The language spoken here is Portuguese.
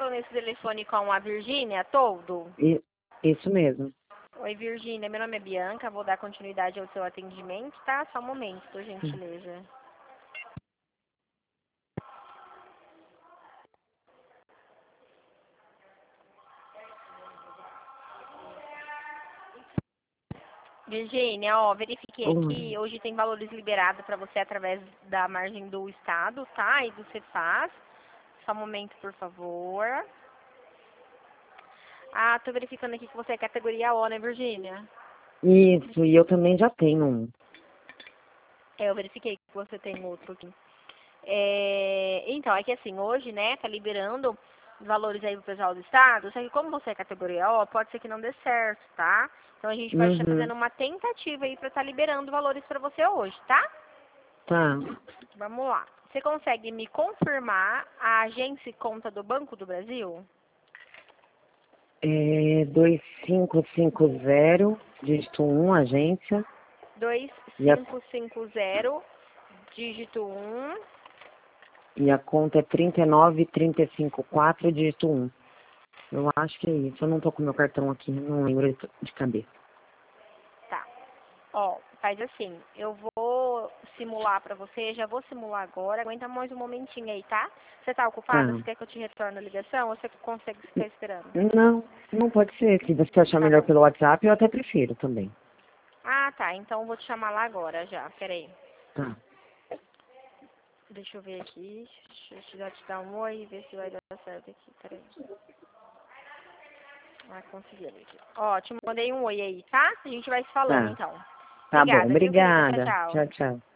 falo nesse telefone com a Virgínia Toldo? Isso mesmo. Oi, Virgínia. Meu nome é Bianca. Vou dar continuidade ao seu atendimento, tá? Só um momento, por gentileza. Virgínia, ó, verifiquei aqui. Hoje tem valores liberados para você através da margem do Estado, tá? E do Cefaz. Só um momento, por favor. Ah, tô verificando aqui que você é categoria O, né, Virgínia? Isso, e eu também já tenho um. Eu verifiquei que você tem outro aqui. Então, é que assim, hoje, né, tá liberando valores aí pro pessoal do estado, só que como você é categoria O, pode ser que não dê certo, tá? Então a gente vai estar fazendo uma tentativa aí pra estar liberando valores pra você hoje, tá? Tá. Vamos lá. Você consegue me confirmar a agência e conta do Banco do Brasil? 2550, dígito 1, agência. 2550, dígito 1. E a conta é 39354, dígito 1. Eu acho que é isso. Eu não tô com meu cartão aqui, não lembro de cabeça. Tá. Ó, faz assim, eu vou simular pra você, já vou simular agora, aguenta mais um momentinho aí, tá? Você tá ocupada? Tá. Você quer que eu te retorne a ligação ou você consegue ficar esperando? Não pode ser. Se você achar Tá melhor bom. pelo WhatsApp, eu até prefiro também. Ah, tá, então eu vou te chamar lá agora já, peraí. Tá. Deixa eu ver aqui, deixa eu te dar um oi e ver se vai dar certo aqui, peraí. Ah, consegui ali aqui. Ó, te mandei um oi aí, tá? A gente vai se falando Tá. então. Tá bom. Obrigada, viu, querida? Tchau, Obrigada. tchau. Tchau, tchau.